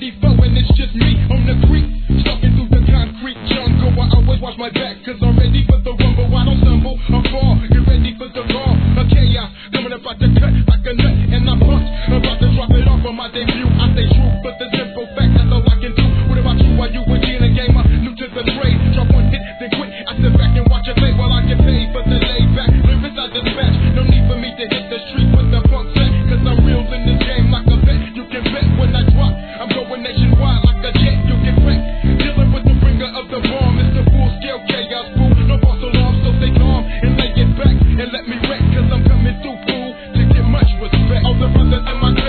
94 and it's just me on the creek, stalking through the concrete jungle. I always watch my back, cause I'm ready for the rumble. I don't stumble, I fall, get ready for the raw. A chaos, coming about to cut like a nut, and I'm pumped, about to drop it off on my debut. I stay true, but the simple fact, that's all I can do. What about you? Are you a G in a gamer, new to the trade? Drop one hit, then quit. I sit back and watch it play while I get paid for the laid back. Lyrics I dispatch, no need for me to hit the street with the funk set, cause I'm real in this game like a vet. You can bet when I drop, I'm going nationwide like a jet. You get wrecked, dealing with the bringer of the bomb. It's the full scale chaos, fool. No false alarm, so stay calm and lay it back and let me wreck, cause I'm coming through, fool, to get much respect. All the brothers in my